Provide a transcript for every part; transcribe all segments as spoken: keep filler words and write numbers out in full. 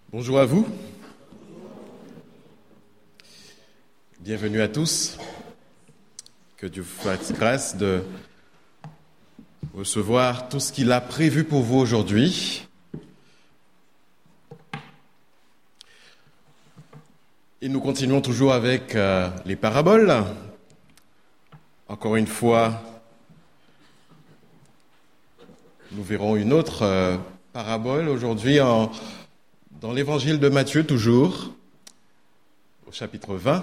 Bonjour à vous. Bienvenue à tous. Que Dieu vous fasse grâce de recevoir tout ce qu'il a prévu pour vous aujourd'hui. Et nous continuons toujours avec euh, les paraboles. Encore une fois, nous verrons une autre euh, parabole aujourd'hui en, dans l'évangile de Matthieu, toujours, au chapitre vingt,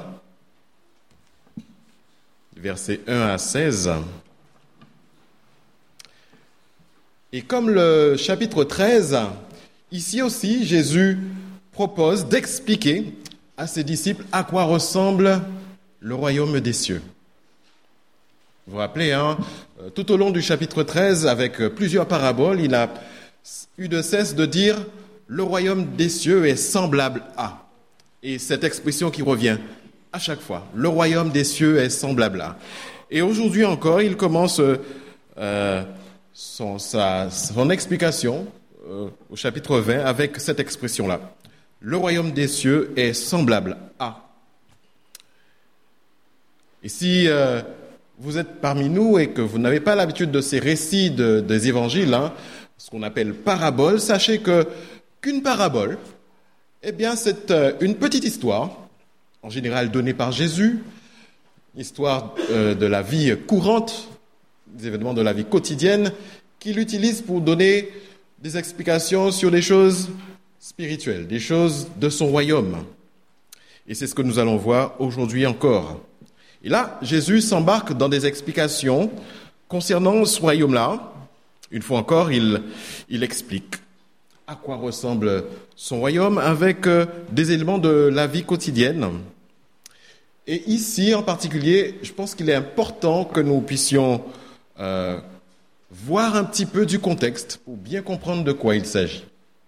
versets un à seize. Et comme le chapitre treize, ici aussi, Jésus propose d'expliquer à ses disciples à quoi ressemble le royaume des cieux. Vous vous rappelez, hein, tout au long du chapitre treize, avec plusieurs paraboles, il n'a eu de cesse de dire « le royaume des cieux est semblable à ». Et cette expression qui revient à chaque fois, « le royaume des cieux est semblable à ». Et aujourd'hui encore, il commence euh, son, sa, son explication euh, au chapitre vingt avec cette expression-là. « Le royaume des cieux est semblable à ». Et si euh, vous êtes parmi nous et que vous n'avez pas l'habitude de ces récits de, des évangiles, hein, ce qu'on appelle paraboles, sachez que qu'une parabole, eh bien, c'est euh, une petite histoire, en général donnée par Jésus, histoire euh, de la vie courante, des événements de la vie quotidienne, qu'il utilise pour donner des explications sur des choses spirituelles, des choses de son royaume. Et c'est ce que nous allons voir aujourd'hui encore. Et là, Jésus s'embarque dans des explications concernant ce royaume-là. Une fois encore, il, il explique à quoi ressemble son royaume avec euh, des éléments de la vie quotidienne. Et ici, en particulier, je pense qu'il est important que nous puissions euh, voir un petit peu du contexte pour bien comprendre de quoi il s'agit.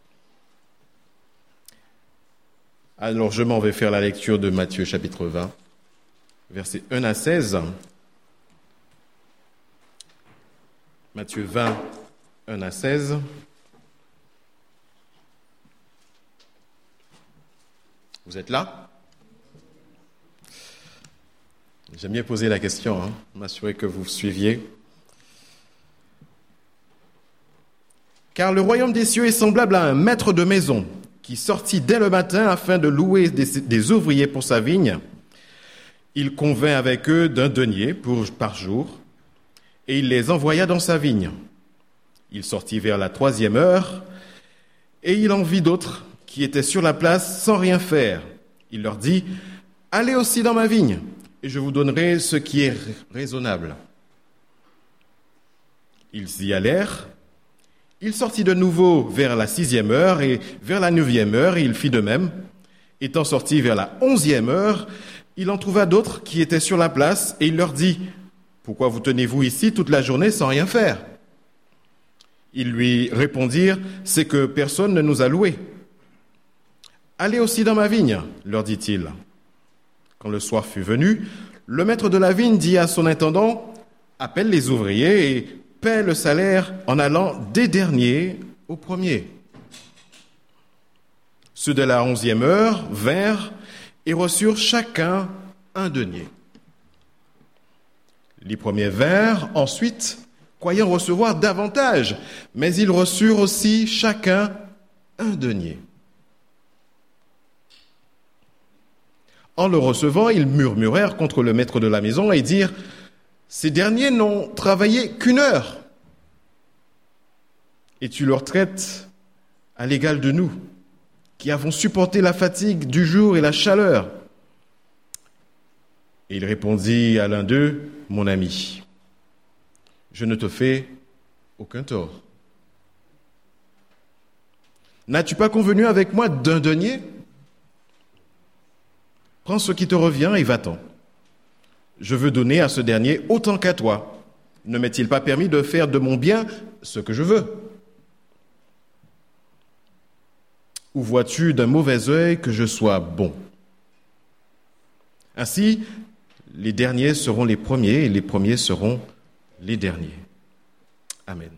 Alors, je m'en vais faire la lecture de Matthieu chapitre vingt. Versets un à seize. Matthieu vingt, un à seize. Vous êtes là? J'aime bien poser la question, hein, m'assurer que vous suiviez. Car le royaume des cieux est semblable à un maître de maison qui sortit dès le matin afin de louer des, des ouvriers pour sa vigne. Il convint avec eux d'un denier pour, par jour, et il les envoya dans sa vigne. Il sortit vers la troisième heure, et il en vit d'autres qui étaient sur la place sans rien faire. Il leur dit, « Allez aussi dans ma vigne, et je vous donnerai ce qui est raisonnable. » Ils y allèrent. Il sortit de nouveau vers la sixième heure, et vers la neuvième heure, il fit de même. Étant sorti vers la onzième heure, il en trouva d'autres qui étaient sur la place, et il leur dit, « Pourquoi vous tenez-vous ici toute la journée sans rien faire ?» Ils lui répondirent, « C'est que personne ne nous a loués. »« Allez aussi dans ma vigne, leur dit-il. » Quand le soir fut venu, le maître de la vigne dit à son intendant, « Appelle les ouvriers et paie le salaire en allant des derniers aux premiers. » Ceux de la onzième heure vinrent et reçurent chacun un denier. Les premiers vinrent ensuite, croyant recevoir davantage, mais ils reçurent aussi chacun un denier. En le recevant, ils murmurèrent contre le maître de la maison et dirent « Ces derniers n'ont travaillé qu'une heure, et tu leur traites à l'égal de nous, qui avons supporté la fatigue du jour et la chaleur. » Et il répondit à l'un d'eux, « Mon ami, je ne te fais aucun tort. N'as-tu pas convenu avec moi d'un denier ? Prends ce qui te revient et va-t'en. Je veux donner à ce dernier autant qu'à toi. Ne m'est-il pas permis de faire de mon bien ce que je veux ? Ou vois-tu d'un mauvais œil que je sois bon ? Ainsi, les derniers seront les premiers et les premiers seront les derniers. » Amen.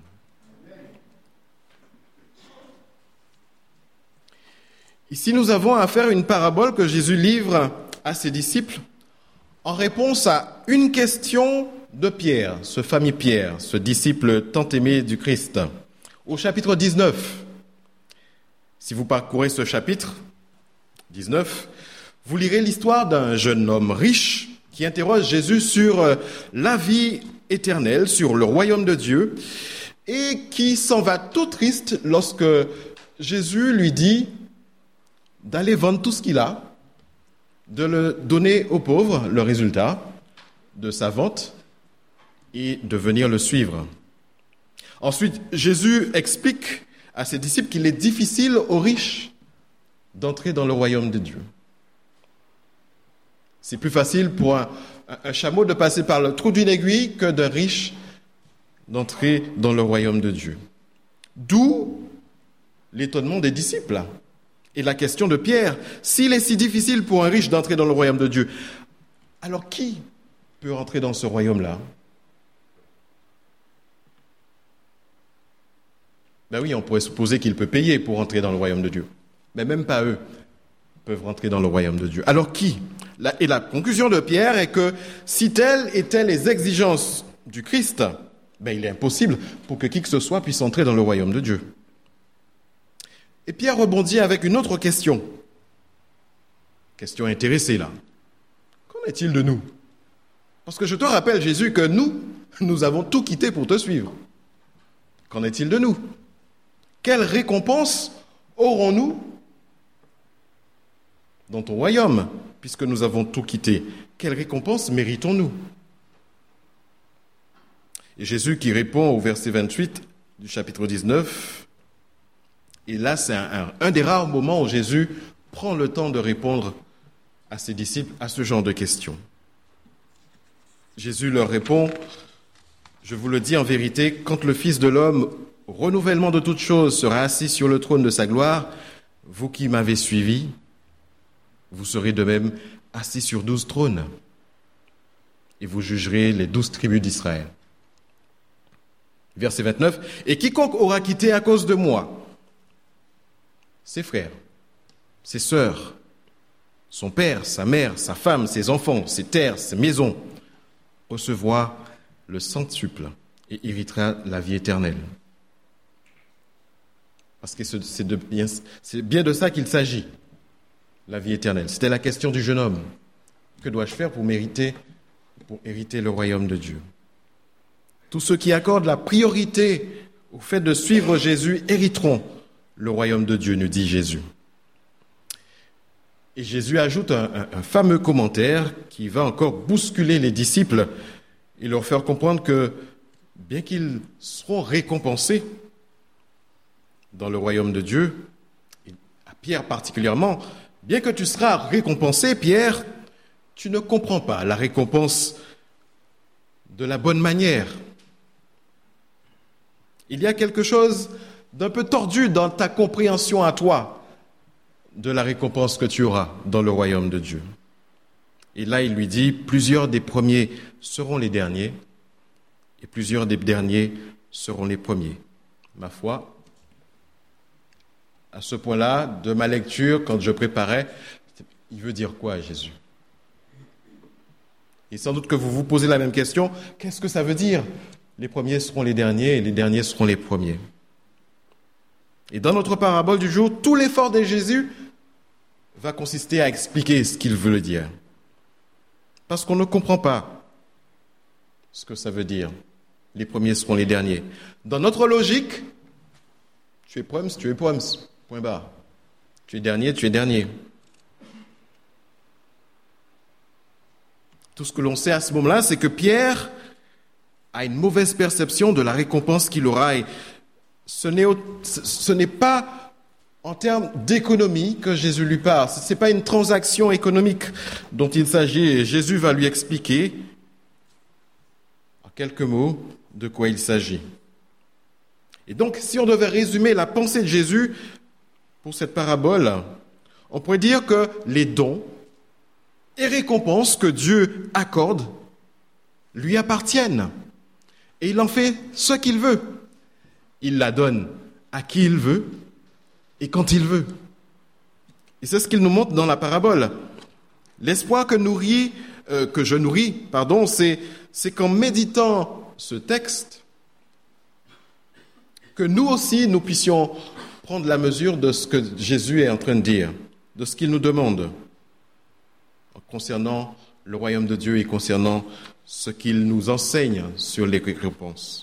Ici, nous avons affaire à une parabole que Jésus livre à ses disciples en réponse à une question de Pierre, ce fameux Pierre, ce disciple tant aimé du Christ. Au chapitre dix-neuf, si vous parcourez ce chapitre dix-neuf, vous lirez l'histoire d'un jeune homme riche qui interroge Jésus sur la vie éternelle, sur le royaume de Dieu, et qui s'en va tout triste lorsque Jésus lui dit d'aller vendre tout ce qu'il a, de le donner aux pauvres, le résultat de sa vente, et de venir le suivre. Ensuite, Jésus explique à ses disciples qu'il est difficile aux riches d'entrer dans le royaume de Dieu. C'est plus facile pour un, un chameau de passer par le trou d'une aiguille que d'un riche d'entrer dans le royaume de Dieu. D'où l'étonnement des disciples. Et la question de Pierre, s'il est si difficile pour un riche d'entrer dans le royaume de Dieu, alors qui peut entrer dans ce royaume-là? Ben oui, on pourrait supposer qu'il peut payer pour entrer dans le royaume de Dieu. Mais même pas eux peuvent rentrer dans le royaume de Dieu. Alors qui? Et la conclusion de Pierre est que si telles étaient les exigences du Christ, ben il est impossible pour que qui que ce soit puisse entrer dans le royaume de Dieu. Et Pierre rebondit avec une autre question. Question intéressée là. Qu'en est-il de nous? Parce que je te rappelle, Jésus, que nous, nous avons tout quitté pour te suivre. Qu'en est-il de nous? Quelle récompense aurons-nous dans ton royaume, puisque nous avons tout quitté? Quelle récompense méritons-nous? Et Jésus qui répond au verset vingt-huit du chapitre dix-neuf, et là, c'est un, un, un des rares moments où Jésus prend le temps de répondre à ses disciples à ce genre de questions. Jésus leur répond, « Je vous le dis en vérité, quand le Fils de l'homme, au renouvellement de toutes choses, sera assis sur le trône de sa gloire, vous qui m'avez suivi, vous serez de même assis sur douze trônes, et vous jugerez les douze tribus d'Israël. » Verset vingt-neuf, « Et quiconque aura quitté à cause de moi, ses frères, ses sœurs, son père, sa mère, sa femme, ses enfants, ses terres, ses maisons, recevra le centuple et héritera la vie éternelle. » Parce que c'est, de bien, c'est bien de ça qu'il s'agit, la vie éternelle. C'était la question du jeune homme. Que dois-je faire pour mériter, pour hériter le royaume de Dieu? Tous ceux qui accordent la priorité au fait de suivre Jésus hériteront le royaume de Dieu, nous dit Jésus. Et Jésus ajoute un, un, un fameux commentaire qui va encore bousculer les disciples et leur faire comprendre que, bien qu'ils seront récompensés dans le royaume de Dieu, et à Pierre particulièrement, bien que tu seras récompensé, Pierre, tu ne comprends pas la récompense de la bonne manière. Il y a quelque chose d'un peu tordu dans ta compréhension à toi de la récompense que tu auras dans le royaume de Dieu. Et là, il lui dit, plusieurs des premiers seront les derniers, et plusieurs des derniers seront les premiers. Ma foi, à ce point-là, de ma lecture, quand je préparais, il veut dire quoi, Jésus? Et sans doute que vous vous posez la même question, qu'est-ce que ça veut dire? Les premiers seront les derniers, et les derniers seront les premiers. Et dans notre parabole du jour, tout l'effort de Jésus va consister à expliquer ce qu'il veut le dire. Parce qu'on ne comprend pas ce que ça veut dire. Les premiers seront les derniers. Dans notre logique, tu es proms, tu es proms, point barre. Tu es dernier, tu es dernier. Tout ce que l'on sait à ce moment-là, c'est que Pierre a une mauvaise perception de la récompense qu'il aura. Et ce n'est, ce n'est pas en termes d'économie que Jésus lui parle. Ce n'est pas une transaction économique dont il s'agit. Et Jésus va lui expliquer, en quelques mots, de quoi il s'agit. Et donc, si on devait résumer la pensée de Jésus pour cette parabole, on pourrait dire que les dons et récompenses que Dieu accorde lui appartiennent. Et il en fait ce qu'il veut. Il la donne à qui il veut et quand il veut. Et c'est ce qu'il nous montre dans la parabole. L'espoir que, nourrit, euh, que je nourris, pardon, c'est, c'est qu'en méditant ce texte, que nous aussi, nous puissions prendre la mesure de ce que Jésus est en train de dire, de ce qu'il nous demande concernant le royaume de Dieu et concernant ce qu'il nous enseigne sur les récompenses.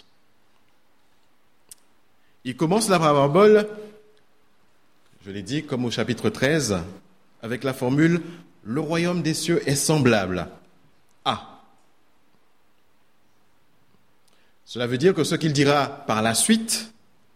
Il commence la parabole, je l'ai dit, comme au chapitre treize, avec la formule « Le royaume des cieux est semblable à ». Cela veut dire que ce qu'il dira par la suite,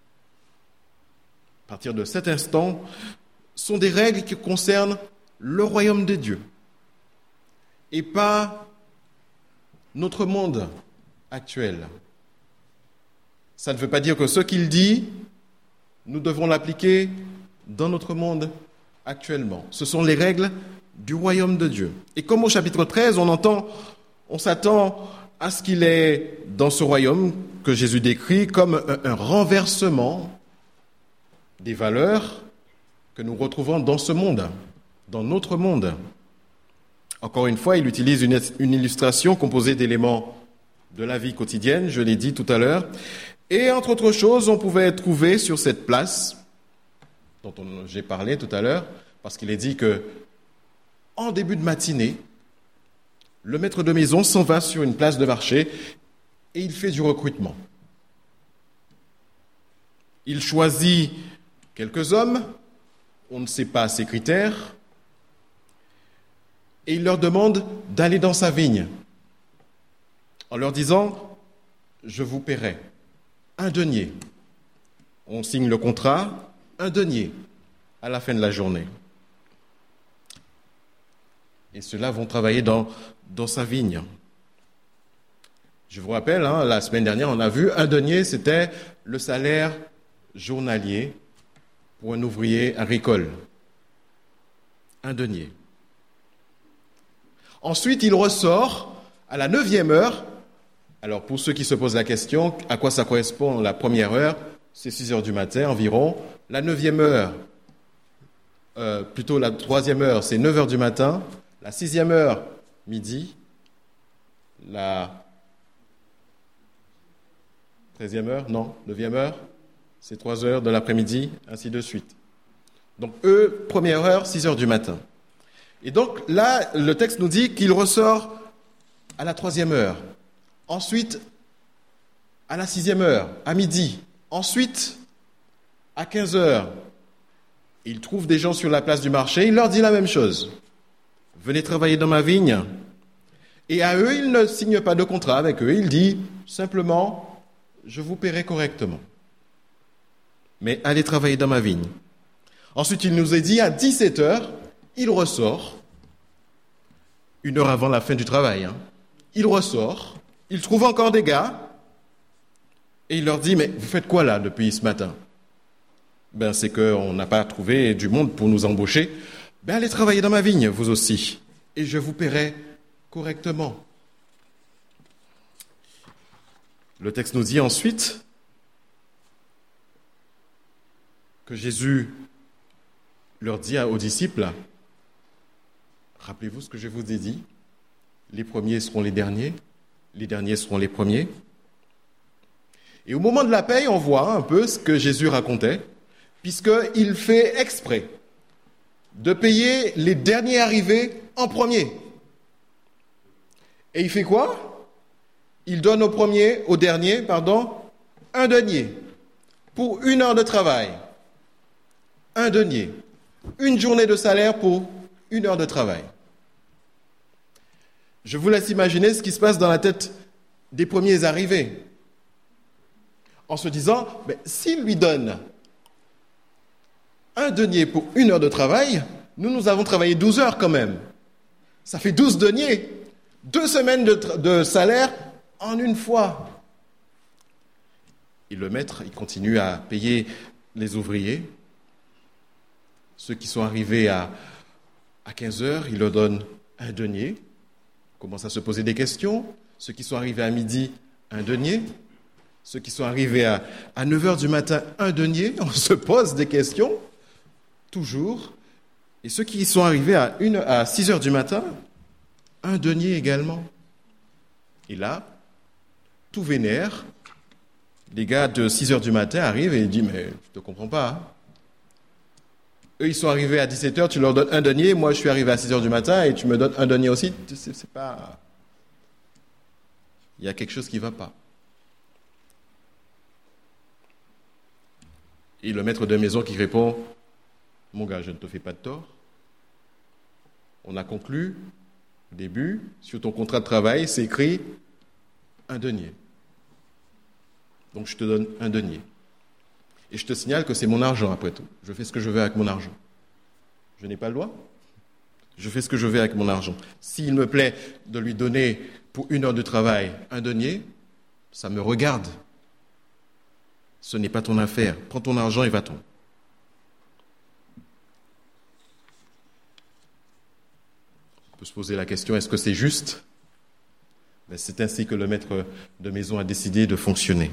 à partir de cet instant, sont des règles qui concernent le royaume de Dieu et pas notre monde actuel. Ça ne veut pas dire que ce qu'il dit, nous devons l'appliquer dans notre monde actuellement. Ce sont les règles du royaume de Dieu. Et comme au chapitre treize, on entend, on s'attend à ce qu'il est dans ce royaume que Jésus décrit comme un, un renversement des valeurs que nous retrouvons dans ce monde, dans notre monde. Encore une fois, il utilise une, une illustration composée d'éléments de la vie quotidienne, je l'ai dit tout à l'heure. Et entre autres choses, on pouvait trouver sur cette place, dont on, j'ai parlé tout à l'heure, parce qu'il est dit que, en début de matinée, le maître de maison s'en va sur une place de marché et il fait du recrutement. Il choisit quelques hommes, on ne sait pas ses critères, et il leur demande d'aller dans sa vigne, en leur disant « Je vous paierai un denier ». On signe le contrat, un denier, à la fin de la journée. Et ceux-là vont travailler dans, dans sa vigne. Je vous rappelle, hein, la semaine dernière, on a vu, un denier, c'était le salaire journalier pour un ouvrier agricole. Un denier. Ensuite, il ressort à la neuvième heure. Alors, pour ceux qui se posent la question, à quoi ça correspond la première heure? C'est six heures du matin environ. La neuvième heure, euh, plutôt la troisième heure, c'est neuf heures du matin. La sixième heure, midi. La treizième heure, non, neuvième heure, c'est trois heures de l'après-midi, ainsi de suite. Donc, eux, première heure, six heures du matin. Et donc, là, le texte nous dit qu'il ressort à la troisième heure. Ensuite, à la sixième heure, à midi. Ensuite, à quinze heures. Il trouve des gens sur la place du marché, il leur dit la même chose. Venez travailler dans ma vigne. Et à eux, il ne signe pas de contrat avec eux. Il dit simplement, je vous paierai correctement. Mais allez travailler dans ma vigne. Ensuite, il nous est dit à dix-sept heures, il ressort, une heure avant la fin du travail. Hein. Il ressort, il trouve encore des gars, et il leur dit, mais vous faites quoi là depuis ce matin? Ben, c'est qu'on n'a pas trouvé du monde pour nous embaucher. Ben, allez travailler dans ma vigne, vous aussi, et je vous paierai correctement. Le texte nous dit ensuite que Jésus leur dit aux disciples, rappelez-vous ce que je vous ai dit, les premiers seront les derniers, les derniers seront les premiers. Et au moment de la paye, on voit un peu ce que Jésus racontait, puisqu'il fait exprès de payer les derniers arrivés en premier. Et il fait quoi? Il donne au premier, au dernier, pardon, un denier pour une heure de travail. Un denier. Une journée de salaire pour une heure de travail. Je vous laisse imaginer ce qui se passe dans la tête des premiers arrivés. En se disant, mais s'il lui donne un denier pour une heure de travail, nous, nous avons travaillé douze heures quand même. Ça fait douze deniers. Deux semaines de, tra- de salaire en une fois. Et le maître, il continue à payer les ouvriers. Ceux qui sont arrivés à, à quinze heures, il leur donne un denier. Commence à se poser des questions. Ceux qui sont arrivés à midi, un denier. Ceux qui sont arrivés à, à neuf heures du matin, un denier. On se pose des questions. Toujours. Et ceux qui y sont arrivés à, une, à six heures du matin, un denier également. Et là, tout vénère. Les gars de six heures du matin arrivent et ils disent « Mais je ne te comprends pas. Hein. » Eux, ils sont arrivés à dix-sept heures, tu leur donnes un denier. Moi, je suis arrivé à six heures du matin et tu me donnes un denier aussi. C'est, c'est pas... Il y a quelque chose qui ne va pas. Et le maître de maison qui répond « Mon gars, je ne te fais pas de tort. On a conclu, au début, sur ton contrat de travail, c'est écrit un denier. Donc je te donne un denier. Et je te signale que c'est mon argent après tout. Je fais ce que je veux avec mon argent. Je n'ai pas le droit. Je fais ce que je veux avec mon argent. S'il me plaît de lui donner pour une heure de travail un denier, ça me regarde. Ce n'est pas ton affaire. Prends ton argent et va-t'en. On peut se poser la question, est-ce que c'est juste ? Ben, c'est ainsi que le maître de maison a décidé de fonctionner.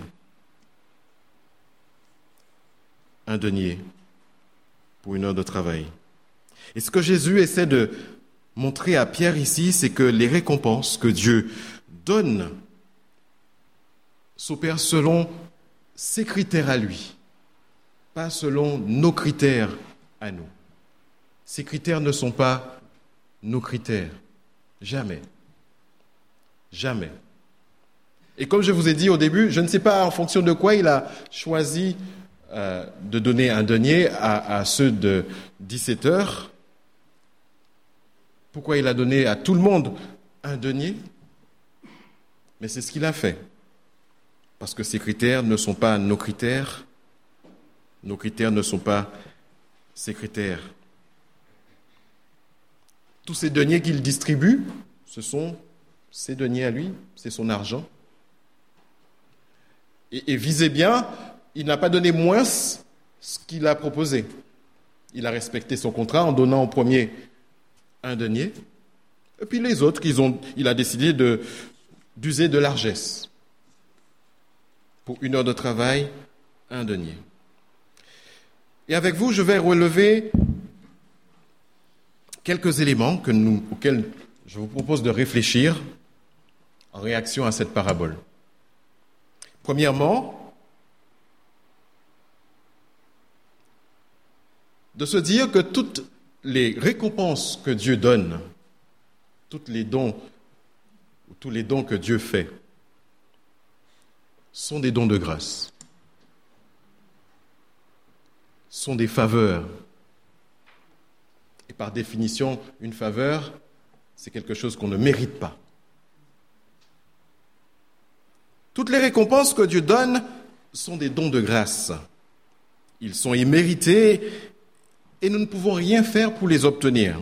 Un denier pour une heure de travail. Et ce que Jésus essaie de montrer à Pierre ici, c'est que les récompenses que Dieu donne s'opèrent selon ses critères à lui, pas selon nos critères à nous. Ces critères ne sont pas nos critères. Jamais. Jamais. Et comme je vous ai dit au début, je ne sais pas en fonction de quoi il a choisi euh, de donner un denier à, à ceux de dix-sept heures. Pourquoi il a donné à tout le monde un denier ? Mais c'est ce qu'il a fait. Parce que ces critères ne sont pas nos critères. Nos critères ne sont pas ses critères. Tous ces deniers qu'il distribue, ce sont ses deniers à lui, c'est son argent. Et, et visez bien, il n'a pas donné moins ce qu'il a proposé. Il a respecté son contrat en donnant au premier un denier. Et puis les autres, ils ont, il a décidé de, d'user de largesse. Pour une heure de travail, un denier. Et avec vous, je vais relever quelques éléments que nous, auxquels je vous propose de réfléchir en réaction à cette parabole. Premièrement, de se dire que toutes les récompenses que Dieu donne, toutes les dons, tous les dons que Dieu fait, sont des dons de grâce, sont des faveurs. Et par définition, une faveur, c'est quelque chose qu'on ne mérite pas. Toutes les récompenses que Dieu donne sont des dons de grâce. Ils sont immérités et nous ne pouvons rien faire pour les obtenir.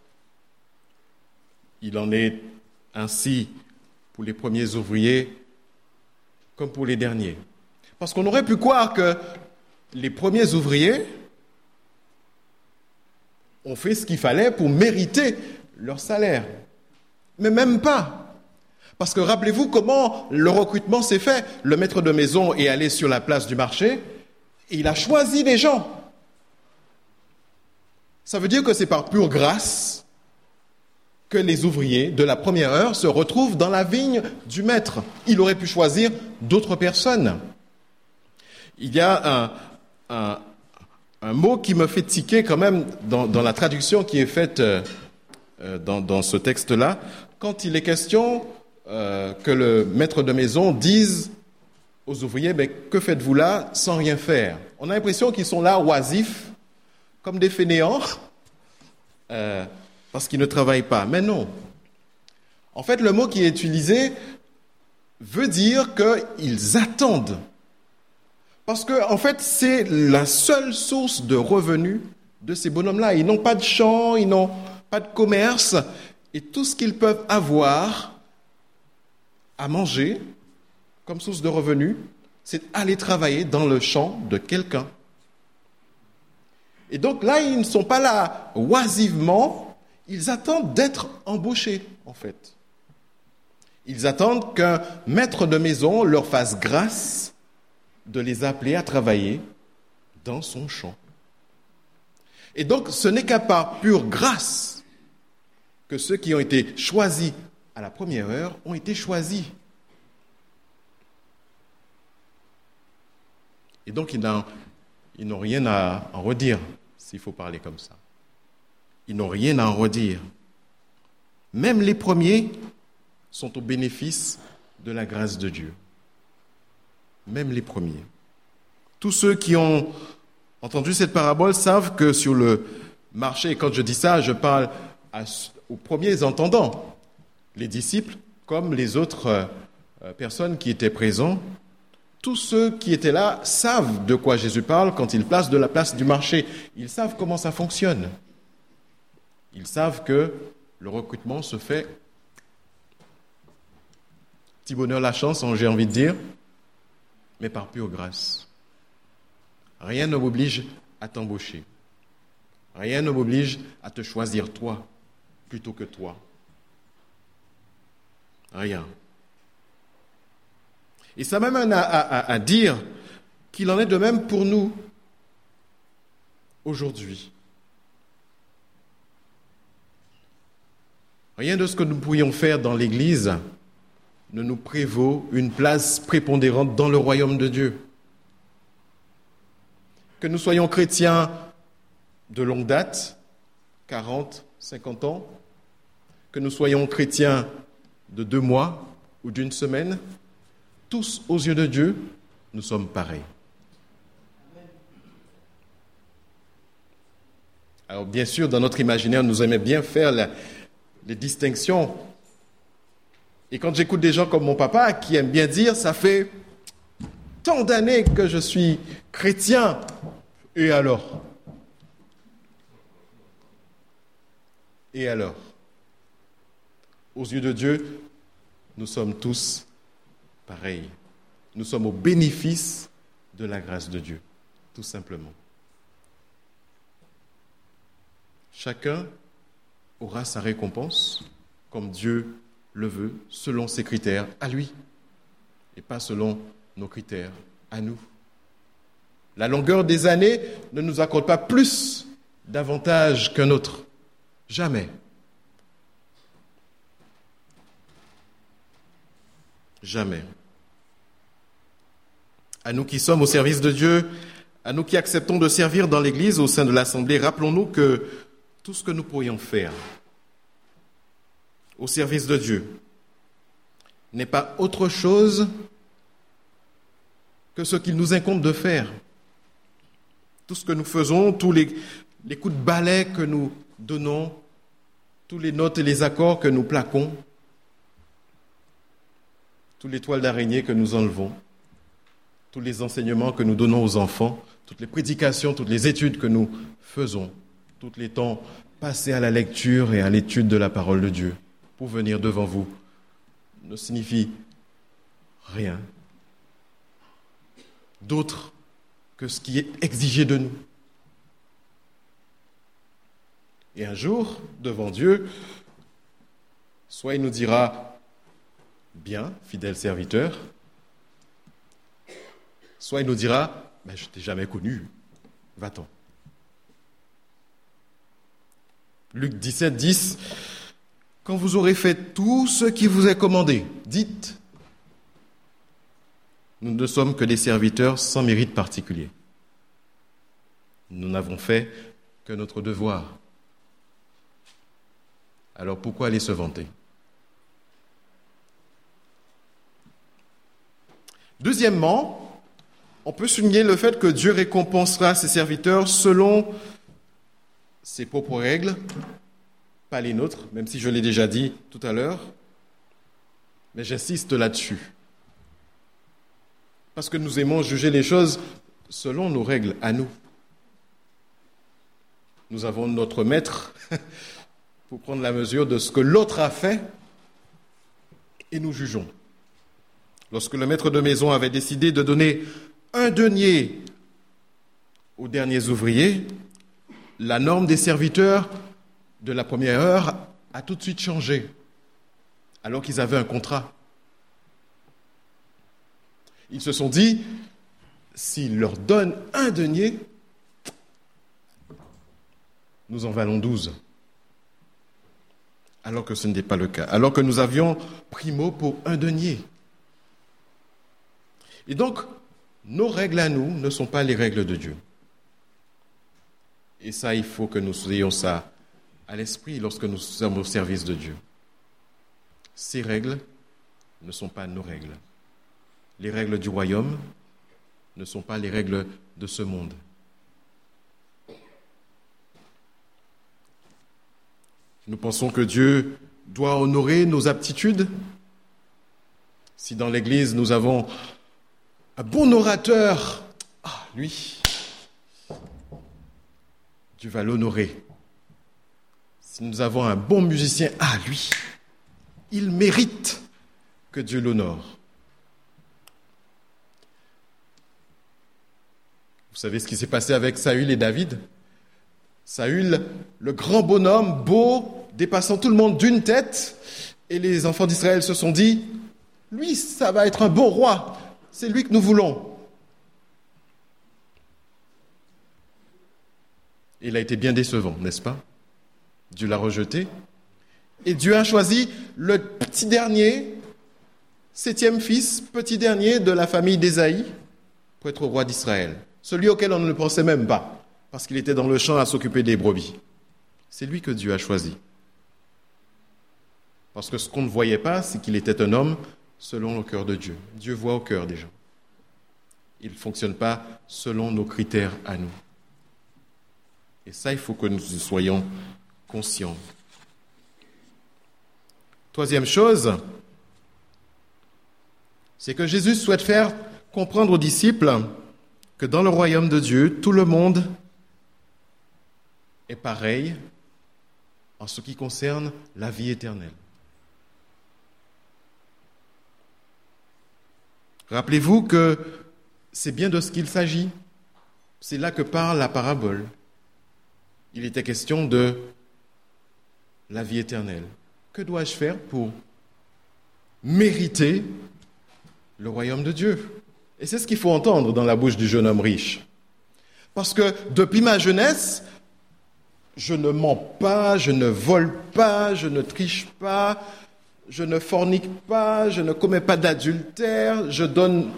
Il en est ainsi pour les premiers ouvriers comme pour les derniers. Parce qu'on aurait pu croire que les premiers ouvriers ont fait ce qu'il fallait pour mériter leur salaire. Mais même pas. Parce que rappelez-vous comment le recrutement s'est fait. Le maître de maison est allé sur la place du marché et il a choisi des gens. Ça veut dire que c'est par pure grâce que les ouvriers de la première heure se retrouvent dans la vigne du maître. Il aurait pu choisir d'autres personnes. Il y a un, un, un mot qui me fait tiquer quand même dans, dans la traduction qui est faite euh, dans, dans ce texte-là, quand il est question euh, que le maître de maison dise aux ouvriers, mais que faites-vous là sans rien faire ? On a l'impression qu'ils sont là oisifs, comme des fainéants, euh, parce qu'ils ne travaillent pas. Mais non. En fait, le mot qui est utilisé veut dire qu'ils attendent. Parce que, en fait, c'est la seule source de revenus de ces bonhommes-là. Ils n'ont pas de champ, ils n'ont pas de commerce, et tout ce qu'ils peuvent avoir à manger comme source de revenus, c'est aller travailler dans le champ de quelqu'un. Et donc là, ils ne sont pas là oisivement, ils attendent d'être embauchés, en fait. Ils attendent qu'un maître de maison leur fasse grâce de les appeler à travailler dans son champ. Et donc, ce n'est qu'à par pure grâce que ceux qui ont été choisis à la première heure ont été choisis. Et donc, ils n'ont, ils n'ont rien à en redire, s'il faut parler comme ça. Ils n'ont rien à en redire. Même les premiers sont au bénéfice de la grâce de Dieu. Même les premiers. Tous ceux qui ont entendu cette parabole savent que sur le marché, et quand je dis ça, je parle à, aux premiers entendants, les disciples comme les autres euh, personnes qui étaient présents. Tous ceux qui étaient là savent de quoi Jésus parle quand il place de la place du marché. Ils savent comment ça fonctionne. Ils savent que le recrutement se fait petit bonheur la chance, j'ai envie de dire, mais par pure grâce. Rien ne m'oblige à t'embaucher. Rien ne m'oblige à te choisir toi plutôt que toi. Rien. Et ça m'amène à, à, à dire qu'il en est de même pour nous aujourd'hui. Rien de ce que nous pourrions faire dans l'Église ne nous prévaut une place prépondérante dans le royaume de Dieu. Que nous soyons chrétiens de longue date, quarante, cinquante ans, que nous soyons chrétiens de deux mois ou d'une semaine, tous aux yeux de Dieu, nous sommes pareils. Alors bien sûr, dans notre imaginaire, nous aimons bien faire la, les distinctions. Et quand j'écoute des gens comme mon papa qui aiment bien dire, ça fait tant d'années que je suis chrétien, et alors ? Et alors ? Aux yeux de Dieu, nous sommes tous pareils. Nous sommes au bénéfice de la grâce de Dieu, tout simplement. Chacun aura sa récompense, comme Dieu le veut, selon ses critères à lui, et pas selon nos critères à nous. La longueur des années ne nous accorde pas plus d'avantages qu'un autre. Jamais. Jamais. À nous qui sommes au service de Dieu, à nous qui acceptons de servir dans l'Église, au sein de l'Assemblée, rappelons-nous que tout ce que nous pourrions faire au service de Dieu n'est pas autre chose que ce qu'il nous incombe de faire. Tout ce que nous faisons, tous les, les coups de balai que nous donnons, tous les notes et les accords que nous plaquons, toutes les toiles d'araignée que nous enlevons, tous les enseignements que nous donnons aux enfants, toutes les prédications, toutes les études que nous faisons, tous les temps passés à la lecture et à l'étude de la parole de Dieu pour venir devant vous, ne signifie rien d'autre que ce qui est exigé de nous. Et un jour, devant Dieu, soit il nous dira « Bien, fidèle serviteur », soit il nous dira ben, « Je ne t'ai jamais connu, va-t'en ». Luc dix-sept, dix, « Quand vous aurez fait tout ce qui vous est commandé, dites, nous ne sommes que des serviteurs sans mérite particulier. Nous n'avons fait que notre devoir. Alors pourquoi aller se vanter ? » Deuxièmement, on peut souligner le fait que Dieu récompensera ses serviteurs selon ses propres règles, pas les nôtres, même si je l'ai déjà dit tout à l'heure, mais j'insiste là-dessus. Parce que nous aimons juger les choses selon nos règles à nous. Nous avons notre maître pour prendre la mesure de ce que l'autre a fait et nous jugeons. Lorsque le maître de maison avait décidé de donner un denier aux derniers ouvriers, la norme des serviteurs de la première heure a tout de suite changé, alors qu'ils avaient un contrat. Ils se sont dit, s'il leur donne un denier, nous en valons douze. Alors que ce n'était pas le cas. Alors que nous avions pris mot pour un denier. Et donc, nos règles à nous ne sont pas les règles de Dieu. Et ça, il faut que nous ayons ça à l'esprit lorsque nous sommes au service de Dieu. Ces règles ne sont pas nos règles. Les règles du royaume ne sont pas les règles de ce monde. Nous pensons que Dieu doit honorer nos aptitudes. Si dans l'Église nous avons un bon orateur, ah, lui, Dieu va l'honorer. Si nous avons un bon musicien, ah, lui, il mérite que Dieu l'honore. Vous savez ce qui s'est passé avec Saül et David ? Saül, le grand bonhomme, beau, dépassant tout le monde d'une tête, et les enfants d'Israël se sont dit, lui, ça va être un bon roi, c'est lui que nous voulons. Il a été bien décevant, n'est-ce pas ? Dieu l'a rejeté. Et Dieu a choisi le petit dernier, septième fils, petit dernier de la famille d'Ésaïe, pour être roi d'Israël. Celui auquel on ne le pensait même pas, parce qu'il était dans le champ à s'occuper des brebis. C'est lui que Dieu a choisi. Parce que ce qu'on ne voyait pas, c'est qu'il était un homme selon le cœur de Dieu. Dieu voit au cœur des gens. Il ne fonctionne pas selon nos critères à nous. Et ça, il faut que nous soyons conscients. Troisième chose, c'est que Jésus souhaite faire comprendre aux disciples que dans le royaume de Dieu, tout le monde est pareil en ce qui concerne la vie éternelle. Rappelez-vous que c'est bien de ce qu'il s'agit. C'est là que parle la parabole. Il était question de la vie éternelle. Que dois-je faire pour mériter le royaume de Dieu ? Et c'est ce qu'il faut entendre dans la bouche du jeune homme riche. Parce que depuis ma jeunesse, je ne mens pas, je ne vole pas, je ne triche pas, je ne fornique pas, je ne commets pas d'adultère, je donne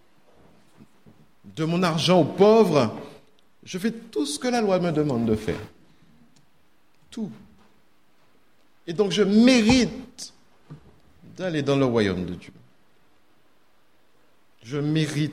de mon argent aux pauvres. Je fais tout ce que la loi me demande de faire. Tout. Et donc je mérite d'aller dans le royaume de Dieu. Je mérite.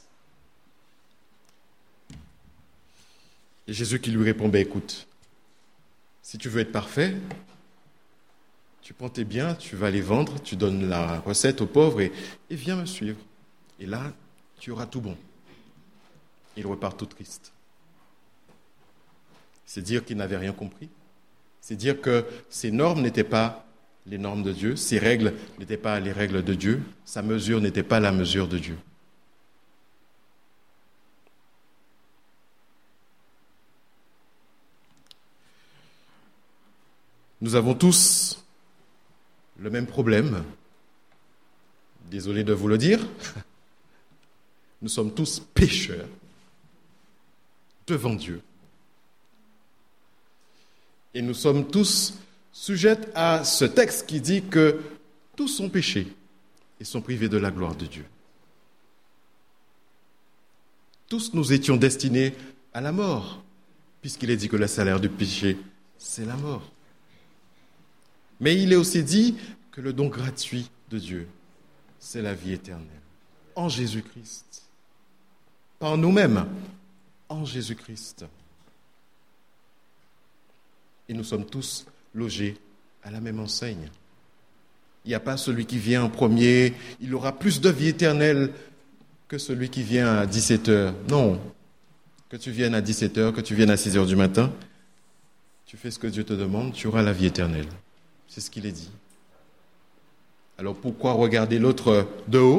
Et Jésus qui lui répond, ben écoute, si tu veux être parfait, tu prends tes biens, tu vas les vendre, tu donnes la recette aux pauvres et, et viens me suivre. Et là, tu auras tout bon. Il repart tout triste. C'est dire qu'il n'avait rien compris. C'est dire que ces normes n'étaient pas les normes de Dieu, ces règles n'étaient pas les règles de Dieu, sa mesure n'était pas la mesure de Dieu. Nous avons tous le même problème. Désolé de vous le dire. Nous sommes tous pécheurs devant Dieu. Et nous sommes tous sujets à ce texte qui dit que tous sont péchés et sont privés de la gloire de Dieu. Tous nous étions destinés à la mort, puisqu'il est dit que le salaire du péché, c'est la mort. Mais il est aussi dit que le don gratuit de Dieu, c'est la vie éternelle, en Jésus-Christ. Pas en nous-mêmes, en Jésus-Christ. Et nous sommes tous logés à la même enseigne. Il n'y a pas celui qui vient en premier, il aura plus de vie éternelle que celui qui vient à dix-sept heures. Non, que tu viennes à dix-sept heures, que tu viennes à six heures du matin, tu fais ce que Dieu te demande, tu auras la vie éternelle. C'est ce qu'il est dit. Alors pourquoi regarder l'autre de haut ?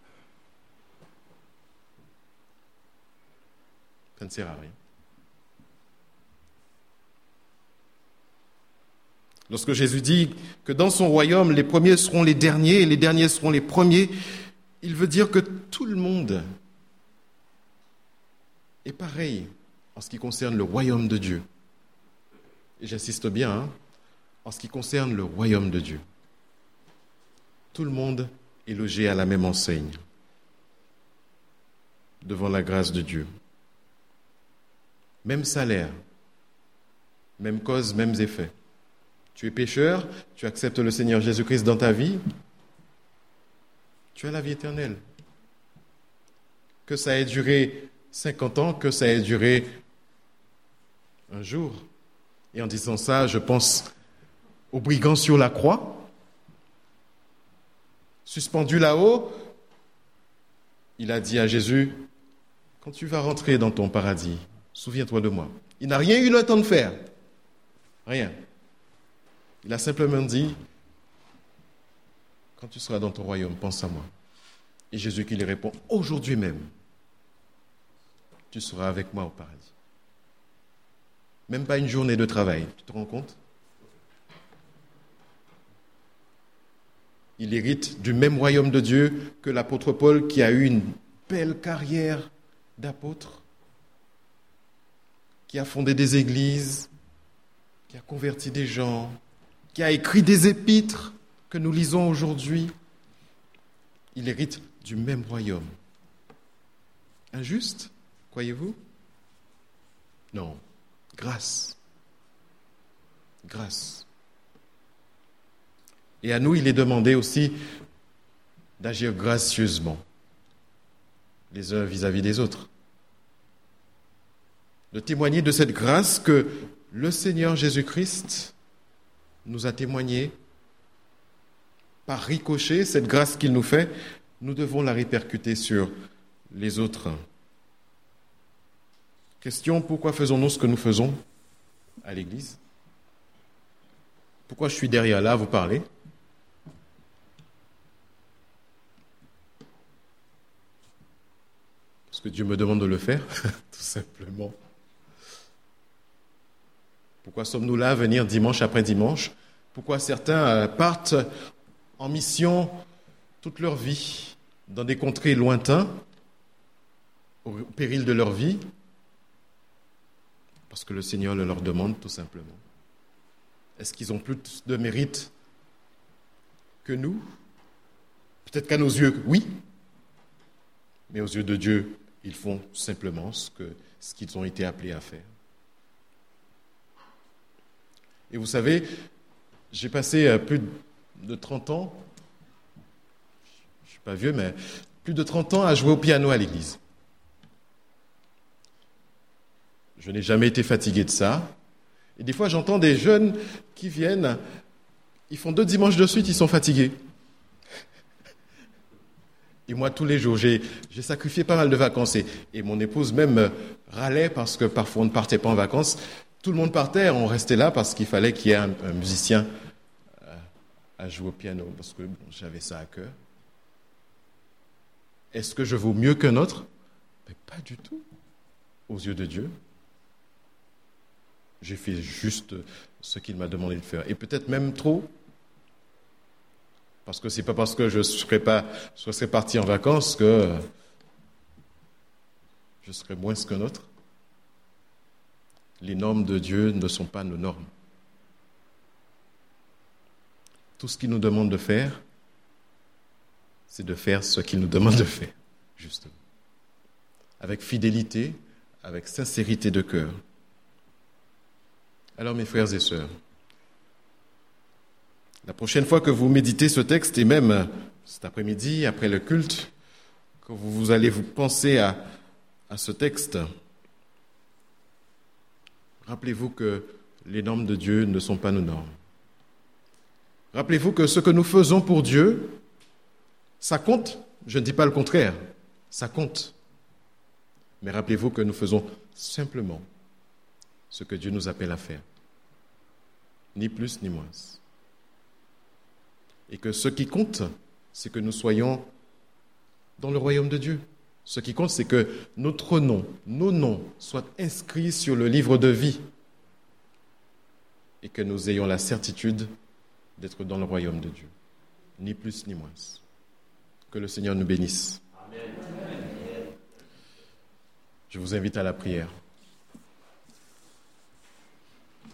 Ça ne sert à rien. Lorsque Jésus dit que dans son royaume, les premiers seront les derniers et les derniers seront les premiers, il veut dire que tout le monde est pareil en ce qui concerne le royaume de Dieu. et j'insiste bien, hein, en ce qui concerne le royaume de Dieu. Tout le monde est logé à la même enseigne, devant la grâce de Dieu. Même salaire, même cause, mêmes effets. Tu es pécheur, tu acceptes le Seigneur Jésus-Christ dans ta vie, tu as la vie éternelle. Que ça ait duré cinquante ans, que ça ait duré un jour. Et en disant ça, je pense aux brigands sur la croix, suspendu là-haut. Il a dit à Jésus, quand tu vas rentrer dans ton paradis, souviens-toi de moi. Il n'a rien eu le temps de faire. Rien. Il a simplement dit, quand tu seras dans ton royaume, pense à moi. Et Jésus qui lui répond, aujourd'hui même, tu seras avec moi au paradis. Même pas une journée de travail, tu te rends compte? Il hérite du même royaume de Dieu que l'apôtre Paul qui a eu une belle carrière d'apôtre, qui a fondé des églises, qui a converti des gens, qui a écrit des épîtres que nous lisons aujourd'hui. Il hérite du même royaume. Injuste, croyez-vous? Non. Grâce. Grâce. Et à nous, il est demandé aussi d'agir gracieusement, les uns vis-à-vis des autres. De témoigner de cette grâce que le Seigneur Jésus-Christ nous a témoignée par ricochet, cette grâce qu'il nous fait, nous devons la répercuter sur les autres. Question, pourquoi faisons-nous ce que nous faisons à l'Église? Pourquoi je suis derrière là à vous parler? Parce que Dieu me demande de le faire, tout simplement. Pourquoi sommes-nous là à venir dimanche après dimanche? Pourquoi certains partent en mission toute leur vie dans des contrées lointains, au péril de leur vie? Parce que le Seigneur le leur demande tout simplement. Est-ce qu'ils ont plus de mérite que nous? Peut-être qu'à nos yeux, oui. Mais aux yeux de Dieu, ils font simplement ce que, ce qu'ils ont été appelés à faire. Et vous savez, j'ai passé plus de trente ans, je ne suis pas vieux, mais plus de trente ans à jouer au piano à l'église. Je n'ai jamais été fatigué de ça. Et des fois, j'entends des jeunes qui viennent, ils font deux dimanches de suite, ils sont fatigués. Et moi, tous les jours, j'ai, j'ai sacrifié pas mal de vacances. Et, et mon épouse même râlait parce que parfois on ne partait pas en vacances. Tout le monde partait, on restait là parce qu'il fallait qu'il y ait un, un musicien à, à jouer au piano, parce que bon, j'avais ça à cœur. Est-ce que je vaux mieux qu'un autre? Mais pas du tout, aux yeux de Dieu. J'ai fait juste ce qu'il m'a demandé de faire. Et peut-être même trop. Parce que ce n'est pas parce que je ne serais pas, je serais parti en vacances que je serais moins qu'un autre. Les normes de Dieu ne sont pas nos normes. Tout ce qu'il nous demande de faire, c'est de faire ce qu'il nous demande de faire, justement. Avec fidélité, avec sincérité de cœur. Alors, mes frères et sœurs, la prochaine fois que vous méditez ce texte, et même cet après-midi, après le culte, que vous allez vous penser à, à ce texte, rappelez-vous que les normes de Dieu ne sont pas nos normes. Rappelez-vous que ce que nous faisons pour Dieu, ça compte. Je ne dis pas le contraire, ça compte. Mais rappelez-vous que nous faisons simplement ce que Dieu nous appelle à faire. Ni plus ni moins. Et que ce qui compte, c'est que nous soyons dans le royaume de Dieu. Ce qui compte, c'est que notre nom, nos noms soient inscrits sur le livre de vie et que nous ayons la certitude d'être dans le royaume de Dieu. Ni plus ni moins. Que le Seigneur nous bénisse. Amen. Je vous invite à la prière.